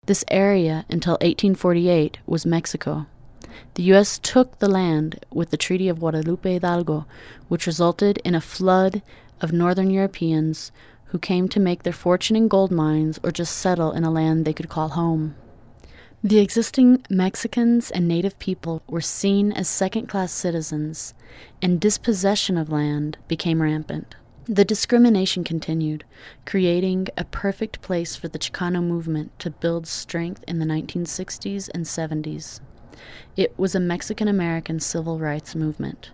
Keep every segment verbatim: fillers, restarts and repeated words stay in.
This area, until eighteen forty-eight, was Mexico. The U S took the land with the Treaty of Guadalupe Hidalgo, which resulted in a flood of northern Europeans who came to make their fortune in gold mines or just settle in a land they could call home. The existing Mexicans and native people were seen as second-class citizens, and dispossession of land became rampant. The discrimination continued, creating a perfect place for the Chicano movement to build strength in the nineteen sixties and seventies. It was a Mexican-American civil rights movement.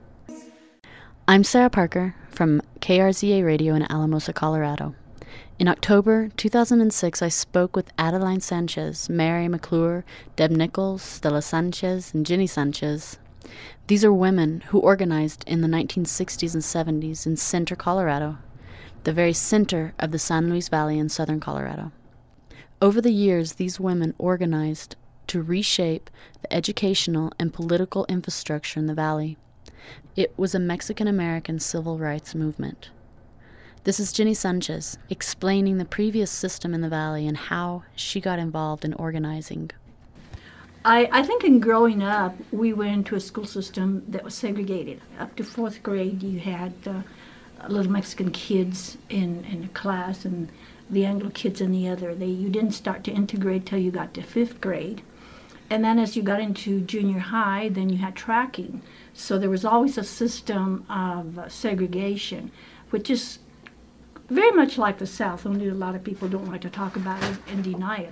I'm Sarah Parker from K R Z A Radio in Alamosa, Colorado. In October two thousand six, I spoke with Adeline Sanchez, Mary McClure, Deb Nichols, Stella Sanchez, and Ginny Sanchez. These are women who organized in the nineteen sixties and seventies in Center, Colorado, the very center of the San Luis Valley in southern Colorado. Over the years, these women organized to reshape the educational and political infrastructure in the valley. It was a Mexican-American civil rights movement. This is Ginny Sanchez explaining the previous system in the valley and how she got involved in organizing. I, I think in growing up, we went into a school system that was segregated. Up to fourth grade, you had uh, little Mexican kids in, in a class and the Anglo kids in the other. They, you didn't start to integrate till you got to fifth grade. And then as you got into junior high, then you had tracking. So there was always a system of uh, segregation, which is very much like the South, only a lot of people don't like to talk about it and deny it.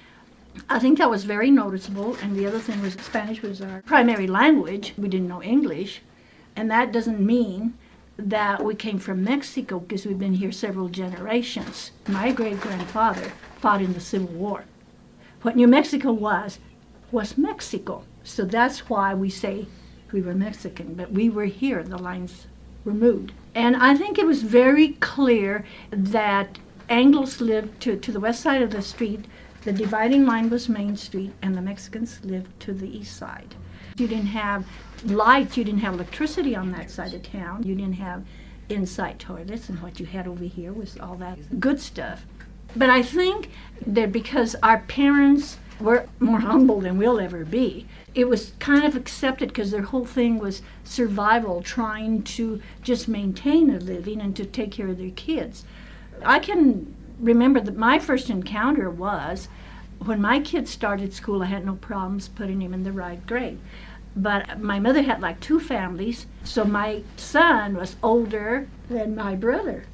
I think that was very noticeable, and the other thing was Spanish was our primary language. We didn't know English, and that doesn't mean that we came from Mexico because we've been here several generations. My great-grandfather fought in the Civil War. What New Mexico was, was Mexico. So that's why we say we were Mexican, but we were here, the lines were moved. And I think it was very clear that Anglos lived to, to the west side of the street. The dividing line was Main Street, and the Mexicans lived to the east side. You didn't have lights, you didn't have electricity on that side of town. You didn't have inside toilets, and what you had over here was all that good stuff. But I think that because our parents were more humble than we'll ever be, it was kind of accepted because their whole thing was survival, trying to just maintain a living and to take care of their kids. I can remember that my first encounter was when my kids started school. I had no problems putting him in the right grade. But my mother had like two families, so my son was older than my brother.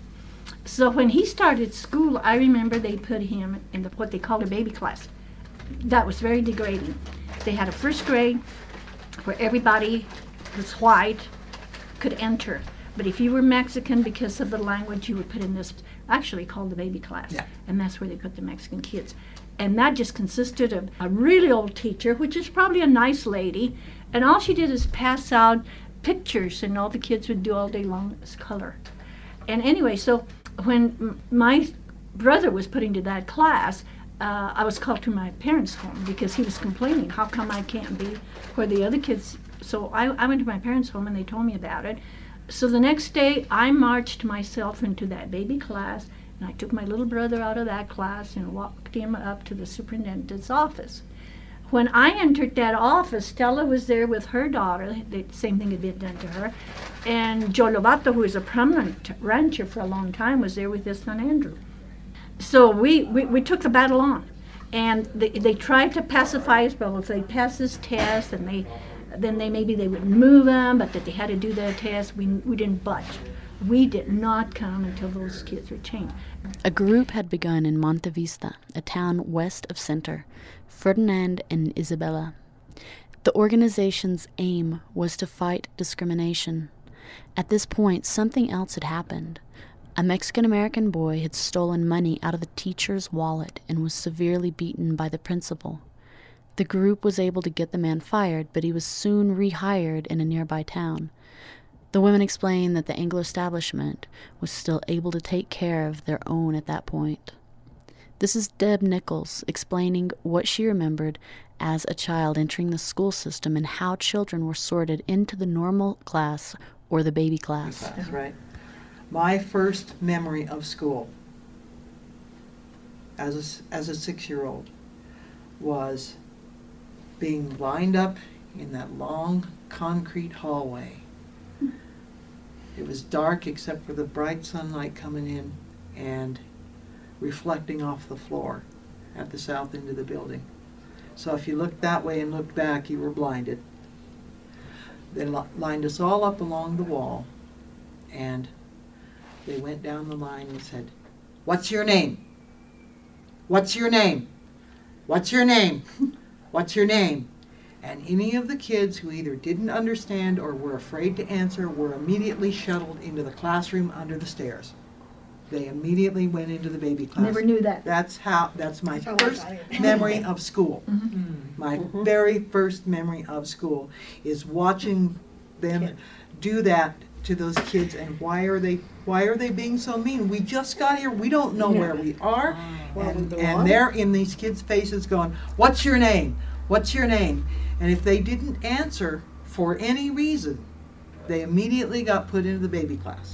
So when he started school, I remember they put him in the, what they called a baby class. That was very degrading. They had a first grade where everybody was white could enter. But if you were Mexican, because of the language, you were put in this, actually called the baby class. Yeah. And that's where they put the Mexican kids. And that just consisted of a really old teacher, which is probably a nice lady, and all she did is pass out pictures, and all the kids would do all day long is color. And anyway, so when m- my brother was put into that class, uh, I was called to my parents' home because he was complaining, how come I can't be where the other kids. So I, I went to my parents' home and they told me about it. So the next day I marched myself into that baby class, and I took my little brother out of that class and walked him up to the superintendent's office. When I entered that office, Stella was there with her daughter. The same thing had been done to her. And Joe Lobato, who was a prominent rancher for a long time, was there with his son Andrew. So we, we, we took the battle on. And they, they tried to pacify us, but if they passed this test, and they, then they maybe they would move them, but that they had to do their test, we, we didn't budge. We did not come until those kids were changed. A group had begun in Monte Vista, a town west of Center, Ferdinand and Isabella. The organization's aim was to fight discrimination. At this point, something else had happened. A Mexican-American boy had stolen money out of the teacher's wallet and was severely beaten by the principal. The group was able to get the man fired, but he was soon rehired in a nearby town. The women explained that the Anglo establishment was still able to take care of their own at that point. This is Deb Nichols explaining what she remembered as a child entering the school system and how children were sorted into the normal class or the baby class. That's right. My first memory of school as a, as a six-year-old was being lined up in that long concrete hallway. It was dark except for the bright sunlight coming in and reflecting off the floor at the south end of the building. So if you looked that way and looked back, you were blinded. They li- lined us all up along the wall, and they went down the line and said, "What's your name? What's your name? What's your name? What's your name?" And any of the kids who either didn't understand or were afraid to answer were immediately shuttled into the classroom under the stairs. They immediately went into the baby class. Never knew that. That's how, that's my That's how I first got it. memory of school. Mhm. My very first memory of school is watching them do that to those kids. And why are they, why are they being so mean? We just got here, we don't know Yeah. where we are. Well, we And, belong. and they're in these kids' faces going, "What's your name? What's your name?" And if they didn't answer for any reason, they immediately got put into the baby class.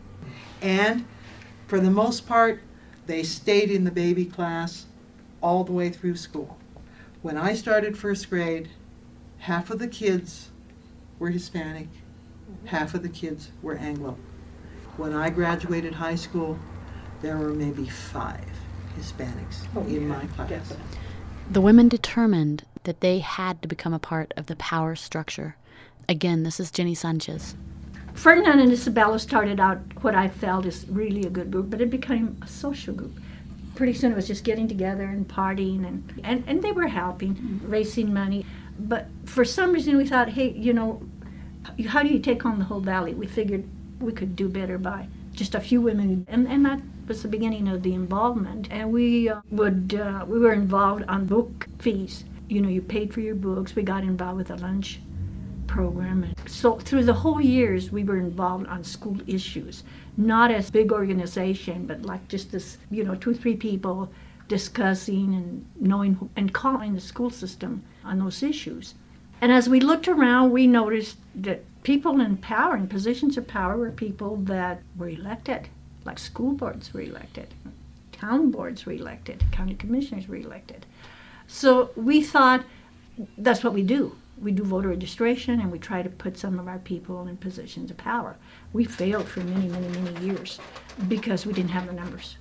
And for the most part, they stayed in the baby class all the way through school. When I started first grade, half of the kids were Hispanic, half of the kids were Anglo. When I graduated high school, there were maybe five Hispanics Oh, in yeah, my class. definitely. The women determined that they had to become a part of the power structure. Again, this is Jenny Sanchez. Ferdinand and Isabella started out what I felt is really a good group, but it became a social group. Pretty soon it was just getting together and partying, and, and, and they were helping, raising money. But for some reason we thought, hey, you know, how do you take on the whole valley? We figured we could do better by just a few women, and, and that was the beginning of the involvement. And we uh, would uh, we were involved on book fees. You know, you paid for your books. We got involved with a lunch program. And so through the whole years, we were involved on school issues, not as big organization, but like just this, you know, two or three people discussing and knowing and calling the school system on those issues. And as we looked around, we noticed that people in power, in positions of power, were people that were elected, like school boards were elected, town boards were elected, county commissioners were elected. So we thought, that's what we do. We do voter registration, and we try to put some of our people in positions of power. We failed for many, many, many years because we didn't have the numbers.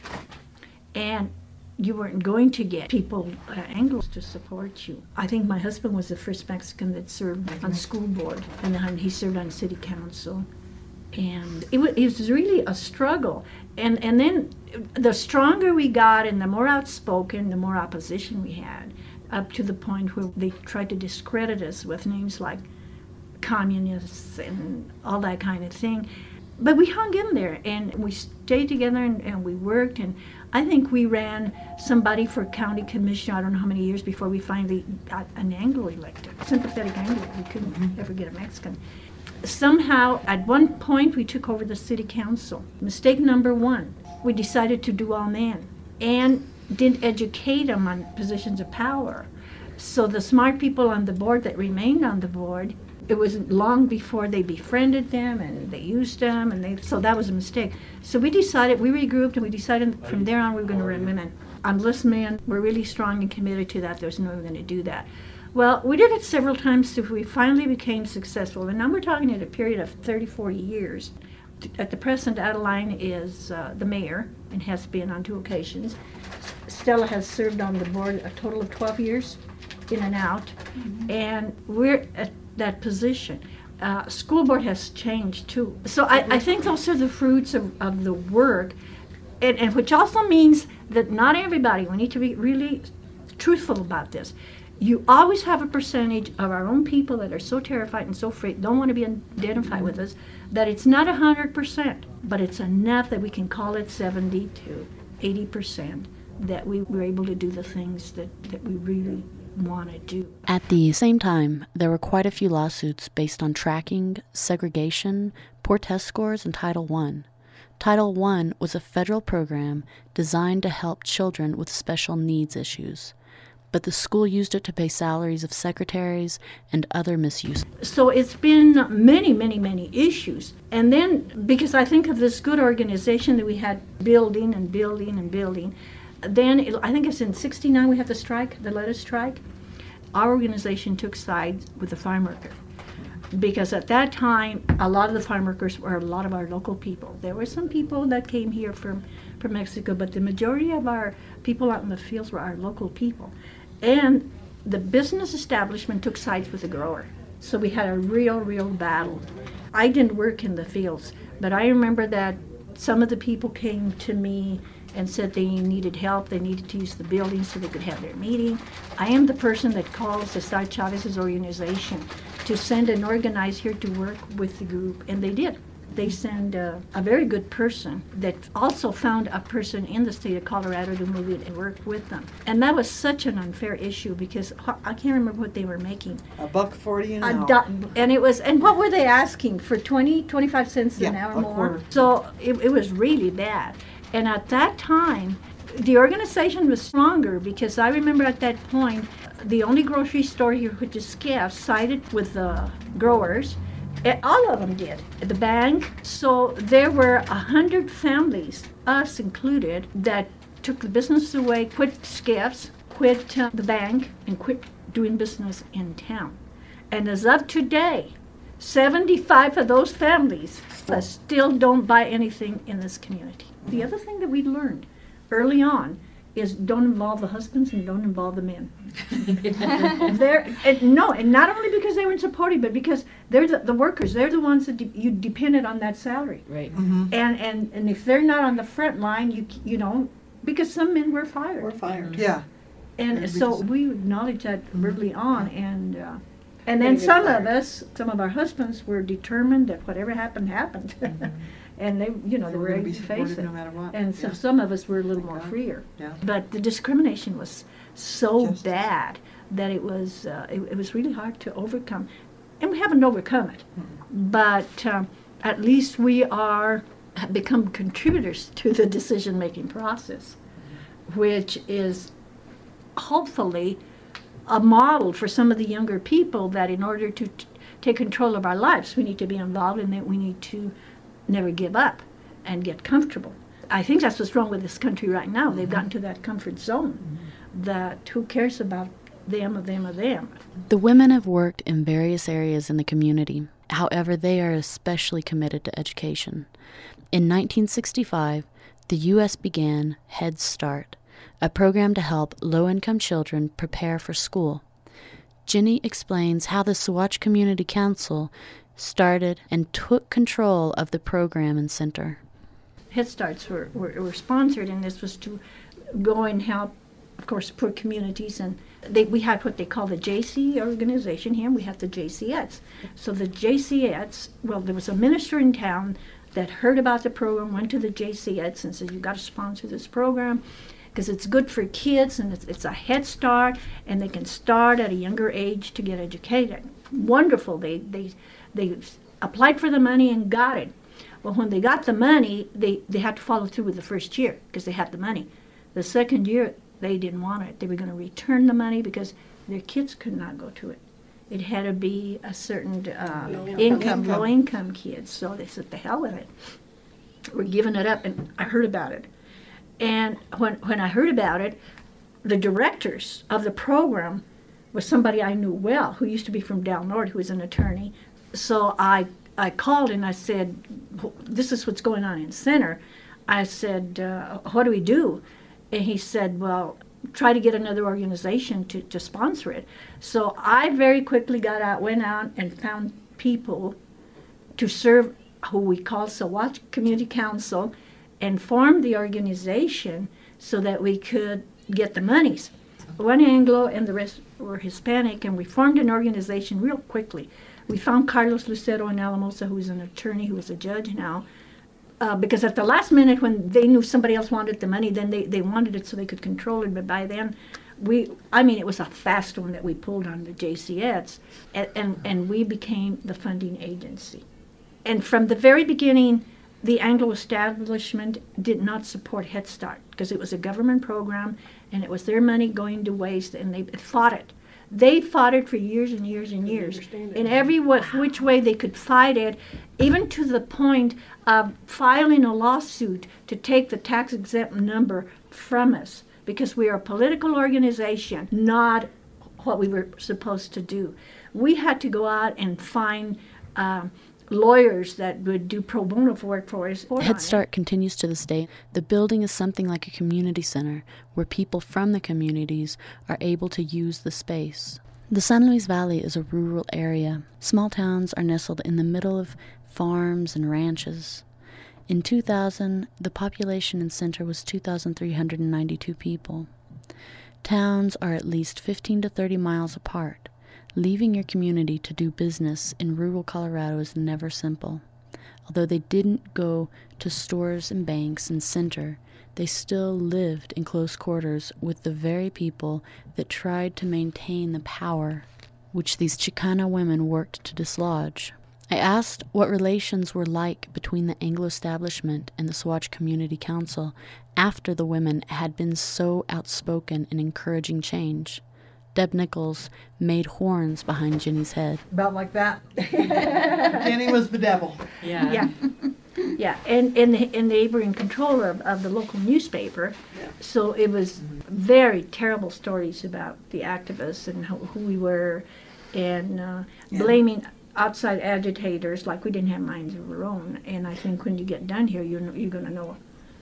And you weren't going to get people, uh, Anglos, to support you. I think my husband was the first Mexican that served on the school board, and then he served on city council. And it was, it was really a struggle. And, and then the stronger we got and the more outspoken, the more opposition we had, up to the point where they tried to discredit us with names like communists and all that kind of thing. But we hung in there, and we stayed together, and, and we worked, and I think we ran somebody for county commissioner, I don't know how many years before we finally got an Anglo elected, sympathetic Anglo. We couldn't mm-hmm. ever get a Mexican. Somehow, at one point, we took over the city council. Mistake number one, we decided to do all men, and didn't educate them on positions of power. So the smart people on the board that remained on the board, it wasn't long before they befriended them and they used them, and they so that was a mistake. So we decided, we regrouped, and we decided from there on we were going to run women. Unless men were really strong and committed to that, there was no way we were going to do that. Well, we did it several times till we finally became successful, and now we're talking at a period of thirty, forty years. At the present, Adeline is uh, the mayor and has been on two occasions. Stella has served on the board a total of twelve years, in and out, mm-hmm. and we're at that position. Uh, school board has changed too. So I, I think those are the fruits of, of the work, and, and which also means that not everybody, we need to be really truthful about this. You always have a percentage of our own people that are so terrified and so afraid, don't want to be identified with us, that it's not one hundred percent, but it's enough that we can call it seventy to eighty percent, that we were able to do the things that, that we really want to do. At the same time, there were quite a few lawsuits based on tracking, segregation, poor test scores, and Title One. Title One was a federal program designed to help children with special needs issues, but the school used it to pay salaries of secretaries and other misuse. So it's been many, many, many issues. And then, because I think of this good organization that we had building and building and building, Then, it, I think it's in sixty-nine we had the strike, the letter strike. Our organization took sides with the farm worker. Because at that time, a lot of the farm workers were a lot of our local people. There were some people that came here from, from Mexico, but the majority of our people out in the fields were our local people. And the business establishment took sides with the grower. So we had a real, real battle. I didn't work in the fields, but I remember that some of the people came to me and said they needed help, they needed to use the building so they could have their meeting. I am the person that calls Cesar Chavez's organization to send an organizer here to work with the group, and they did. They sent a, a very good person that also found a person in the state of Colorado to move in and work with them. And that was such an unfair issue because I can't remember what they were making. A buck forty an A hour. do- and it was, and what were they asking for twenty, twenty-five cents an Yeah, hour a more? quarter. So it, it was really bad. And at that time, the organization was stronger because I remember at that point, the only grocery store here, which is Scaff, sided with the growers. Eh, All of them did. The bank. So there were a hundred families, us included, that took the business away, quit Scaff's, quit uh, the bank, and quit doing business in town. And as of today, seventy-five of those families uh, still don't buy anything in this community. The other thing that we learned early on is don't involve the husbands and don't involve the men. they're and no, and not only because they weren't supportive, but because they're the, the workers. They're the ones that de- you depended on that salary. Right. Mm-hmm. And and and if they're not on the front line, you you know, because some men were fired. We're fired. Yeah. And Yeah, so because- we acknowledged that early on, and uh, and They then get some of fired. us, some of our husbands, were determined that whatever happened happened, and they, you know, They they were were gonna ready be to face supportive it. no matter what. And so Yeah. some of us were a little Thank more God. freer. Yeah. But the discrimination was so Justice. bad that it was uh, it, it was really hard to overcome, and we haven't overcome it. But um, at least we are have become contributors to the decision-making process, which is hopefully a model for some of the younger people that in order to t- take control of our lives, we need to be involved and that we need to never give up and get comfortable. I think that's what's wrong with this country right now. They've gotten to that comfort zone that who cares about them or them or them. The women have worked in various areas in the community. However, they are especially committed to education. In nineteen sixty-five, the U S began Head Start, a program to help low-income children prepare for school. Ginny explains how the Saguache Community Council started and took control of the program and center. Head Starts were, were, were sponsored, and this was to go and help, of course, poor communities. And they, we had what they call the J C organization here, and we had the J C Ets. So the J C Ets, well, there was a minister in town that heard about the program, went to the J C Ets and said, you've got to sponsor this program because it's good for kids and it's, it's a head start, and they can start at a younger age to get educated. Wonderful. They, they, they applied for the money and got it. Well, when they got the money, they, they had to follow through with the first year because they had the money. The second year, they didn't want it. They were going to return the money because their kids could not go to it. It had to be a certain uh, Low income, income. low-income kids. So they said, the hell with it. We're giving it up, and I heard about it. And when, when I heard about it, the directors of the program was somebody I knew well, who used to be from Del Norte, who was an attorney. So I I called and I said, this is what's going on in Center. I said, uh, what do we do? And he said, well, try to get another organization to, to sponsor it. So I very quickly got out, went out and found people to serve who we call Saguache Community Council, and formed the organization so that we could get the monies. One Anglo and the rest were Hispanic, and we formed an organization real quickly. We found Carlos Lucero in Alamosa, who's an attorney, who is a judge now, uh, because at the last minute when they knew somebody else wanted the money, then they, they wanted it so they could control it, but by then, we, I mean, it was a fast one that we pulled on the J C Ets, and, and, and we became the funding agency. And from the very beginning, the Anglo establishment did not support Head Start because it was a government program and it was their money going to waste, and they fought it. They fought it for years and years and years. understand it. In every wa- which way they could fight it, even to the point of filing a lawsuit to take the tax exempt number from us. because we are a political organization, not what we were supposed to do. We had to go out and find um, lawyers that would do pro bono work for us. Head Start continues to this day. The building is something like a community center where people from the communities are able to use the space. The San Luis Valley is a rural area. Small towns are nestled in the middle of farms and ranches. In two thousand, the population in Center was two thousand three hundred ninety-two people. Towns are at least fifteen to thirty miles apart. Leaving your community to do business in rural Colorado is never simple. Although they didn't go to stores and banks in Center, they still lived in close quarters with the very people that tried to maintain the power which these Chicana women worked to dislodge. I asked what relations were like between the Anglo establishment and the Saguache Community Council after the women had been so outspoken in encouraging change. Deb Nichols made horns behind Jenny's head. About like that. Jenny was the devil. Yeah. Yeah. Yeah, and, and, the, and neighboring controller of, of the local newspaper. Yeah. So it was very terrible stories about the activists and who, who we were, and uh, yeah. blaming outside agitators like we didn't have minds of our own. And I think when you get done here, you're, you're going to know.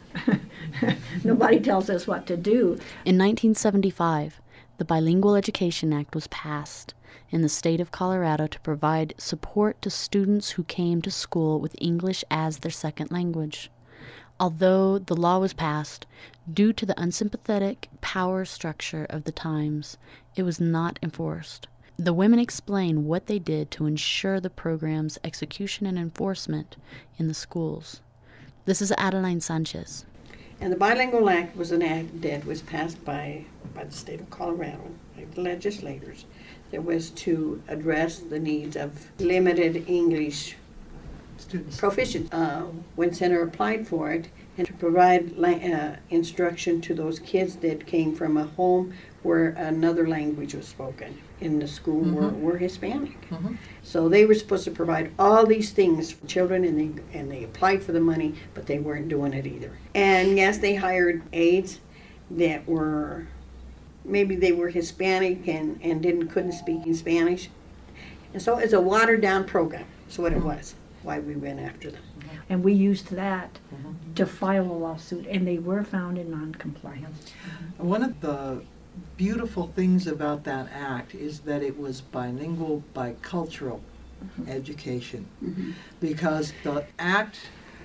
Nobody tells us what to do. In nineteen seventy-five, the Bilingual Education Act was passed in the state of Colorado to provide support to students who came to school with English as their second language. Although the law was passed, due to the unsympathetic power structure of the times, it was not enforced. The women explain what they did to ensure the program's execution and enforcement in the schools. This is Adeline Sanchez. And the Bilingual Act was an act that was passed by, by the state of Colorado, by the legislators, that was to address the needs of limited English students proficient. Uh, when Center applied for it, and to provide uh, instruction to those kids that came from a home where another language was spoken in the school mm-hmm. were, were Hispanic. Mm-hmm. So they were supposed to provide all these things for children, and they, and they applied for the money, but they weren't doing it either. And yes, they hired aides that were, maybe they were Hispanic and, and didn't couldn't speak in Spanish. And so it's a watered down program. That's what it was, why we went after them. And we used that mm-hmm. to file a lawsuit, and they were found in non-compliance. Mm-hmm. One of the beautiful things about that act is that it was bilingual, bicultural mm-hmm. education, mm-hmm. because the act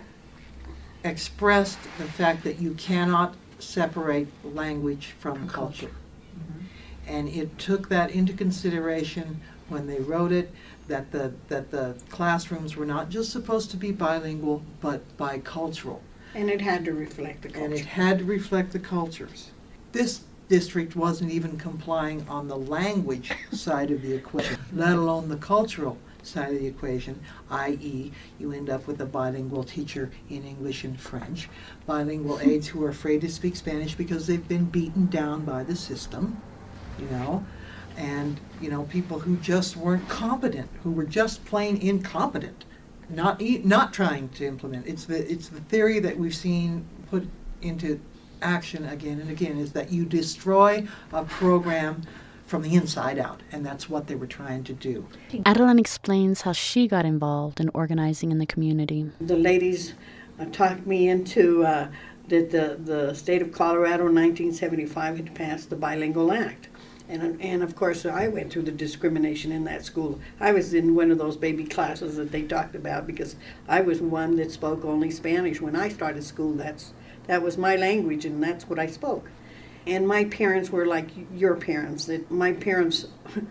expressed the fact that you cannot separate language from culture. culture. Mm-hmm. And it took that into consideration when they wrote it, that the that the classrooms were not just supposed to be bilingual, but bicultural. And it had to reflect the culture. And it had to reflect the cultures. This district wasn't even complying on the language side of the equation, let alone the cultural side of the equation, that is you end up with a bilingual teacher in English and French, bilingual aides who are afraid to speak Spanish because they've been beaten down by the system, you know, and, you know, people who just weren't competent, who were just plain incompetent, not e- not trying to implement. It's the it's the theory that we've seen put into action again and again, is that you destroy a program from the inside out, and that's what they were trying to do. Adeline explains how she got involved in organizing in the community. The ladies uh, talked me into uh, that the, the state of Colorado in nineteen seventy-five had passed the Bilingual Act. And, and of course, I went through the discrimination in that school. I was in one of those baby classes that they talked about because I was one that spoke only Spanish. When I started school, that's that was my language, and that's what I spoke. And my parents were like your parents. That my parents,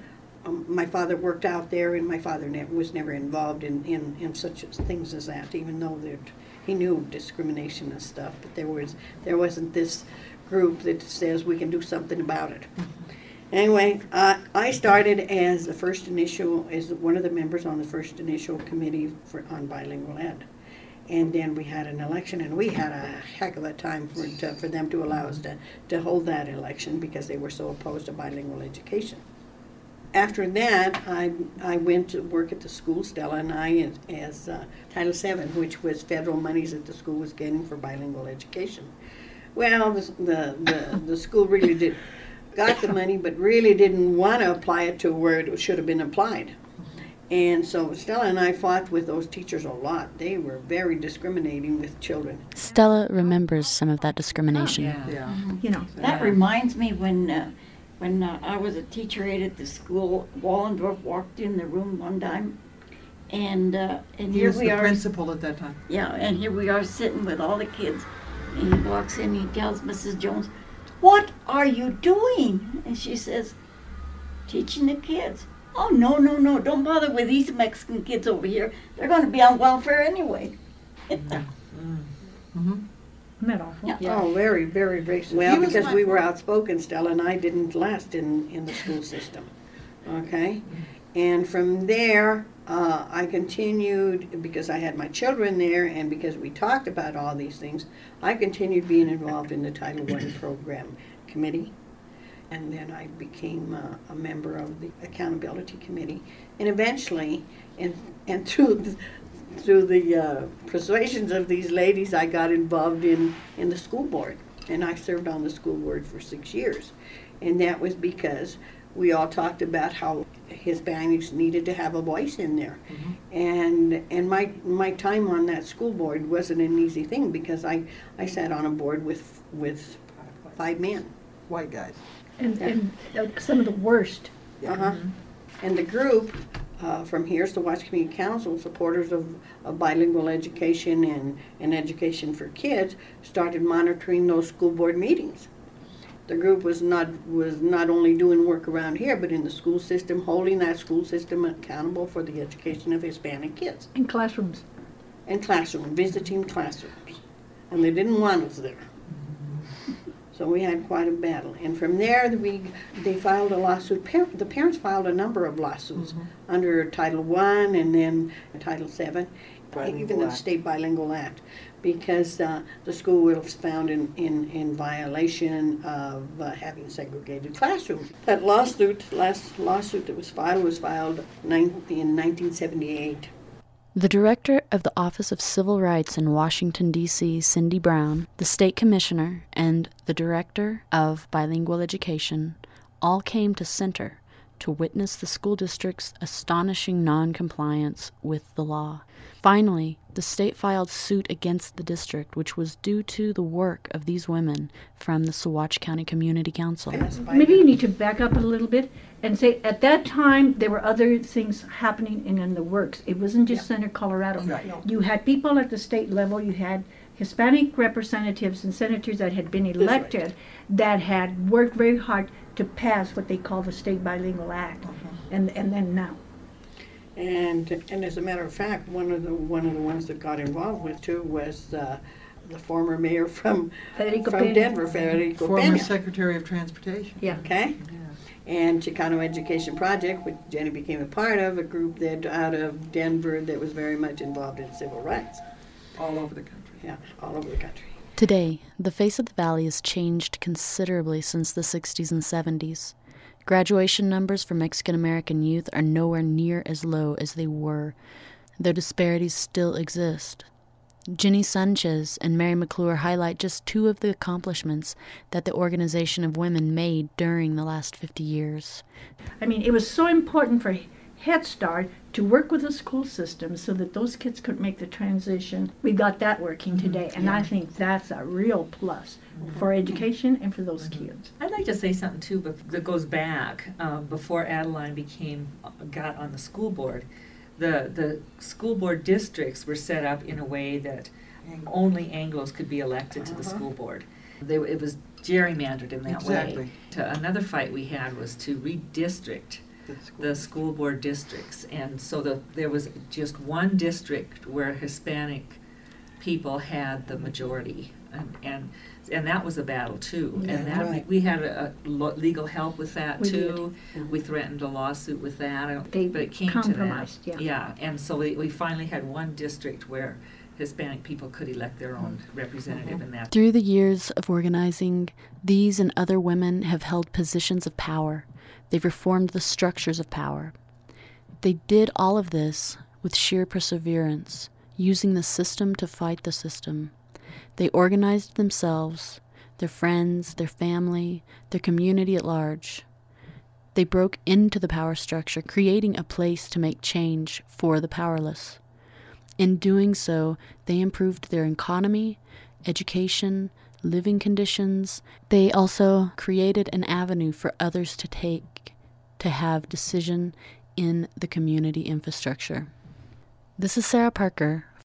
um, my father worked out there, and my father ne- was never involved in, in, in such things as that, even though he knew discrimination and stuff. But there was there wasn't this group that says we can do something about it. Anyway, uh, I started as the first initial, as one of the members on the first initial committee for on bilingual ed. And then we had an election, and we had a heck of a time for to, for them to allow us to, to hold that election because they were so opposed to bilingual education. After that, I I went to work at the school, Stella and I, as, as uh, Title seven, which was federal monies that the school was getting for bilingual education. Well, the, the, the, the school really did, got the money, but really didn't want to apply it to where it should have been applied. And so Stella and I fought with those teachers a lot. They were very discriminating with children. Stella remembers some of that discrimination. Yeah. Yeah. You know, That reminds me when uh, when uh, I was a teacher aide at the school, Wallendorf walked in the room one time, and uh, and He here was we the are. principal at that time. Yeah, and here we are sitting with all the kids, and he walks in and he tells Missus Jones, "What are you doing?" And she says, "Teaching the kids." "Oh, no, no, no, don't bother with these Mexican kids over here. They're going to be on welfare anyway." Mm-hmm. isn't that awful? Yeah. Oh, very, very racist. He Well, was because my we were friend. outspoken, Stella, and I didn't last in, in the school system. Okay? And from there, uh, I continued, because I had my children there and because we talked about all these things, I continued being involved in the Title One program committee. And then I became uh, a member of the accountability committee. And eventually, and, and through the, through the uh, persuasions of these ladies, I got involved in, in the school board. And I served on the school board for six years. And that was because we all talked about how Hispanics needed to have a voice in there. Mm-hmm. And and my my time on that school board wasn't an easy thing because I, I sat on a board with with five men. White guys. And, and uh, some of the worst. Uh-huh. And the group uh, from Here's the Watts Community Council, supporters of, of bilingual education and, and education for kids, started monitoring those school board meetings. The group was not was not only doing work around here, but in the school system, holding that school system accountable for the education of Hispanic kids. In classrooms. And classroom, visiting classrooms. And they didn't want us there. So we had quite a battle. And from there, we they filed a lawsuit. Par- the parents filed a number of lawsuits Mhm. under Title One and then Title Seven, Bilingual even the Act. State Bilingual Act, because uh, the school was found in, in, in violation of uh, having segregated classrooms. That lawsuit, last lawsuit that was filed, was filed nine, in nineteen seventy-eight. The director of the Office of Civil Rights in Washington, D C, Cindy Brown, the state commissioner, and the director of bilingual education all came to Center to witness the school district's astonishing non-compliance with the law. Finally, the state filed suit against the district, which was due to the work of these women from the Saguache County Community Council. Maybe you need to back up a little bit and say, at that time, there were other things happening and in the works. It wasn't just Center Colorado. Right. You had people at the state level, you had Hispanic representatives and senators that had been elected that had worked very hard to pass what they call the State Bilingual Act. And, and then now. And and as a matter of fact, one of the one of the ones that got involved with too was uh, the former mayor from Federico from Peña. Denver, Federico Former Peña. Secretary of Transportation. Yeah. Okay, Yeah. and Chicano Education Project, which Jenny became a part of, a group that out of Denver that was very much involved in civil rights. All over the country. Yeah, all over the country. Today, the face of the valley has changed considerably since the sixties and seventies. Graduation numbers for Mexican-American youth are nowhere near as low as they were, though disparities still exist. Ginny Sanchez and Mary McClure highlight just two of the accomplishments that the Organization of Women made during the last fifty years. I mean, it was so important for Head Start to work with the school system so that those kids could make the transition. We got that working today, and I think that's a real plus for education and for those kids. I'd like to say something too, but that goes back um, before Adeline became got on the school board. The the school board districts were set up in a way that only Anglos could be elected to the Uh-huh. school board. They, it was gerrymandered in that Exactly. way. To, another fight we had was to redistrict That's cool. the school board districts, and so the, there was just one district where Hispanic people had the majority, and and, and that was a battle too. Yeah, and that right. we had a, a lo- legal help with that We too. did. We threatened a lawsuit with that, I don't- They but it came compromised, to that. yeah. and so we, we finally had one district where Hispanic people could elect their own representative in that. Through the years of organizing, these and other women have held positions of power. They've reformed the structures of power. They did all of this with sheer perseverance, using the system to fight the system. They organized themselves their friends, their family, their community at large. They broke into the power structure, creating a place to make change for the powerless. In doing so, they improved their economy, education, living conditions. They also created an avenue for others to take, to have decision in the community infrastructure. This is Sarah Parker,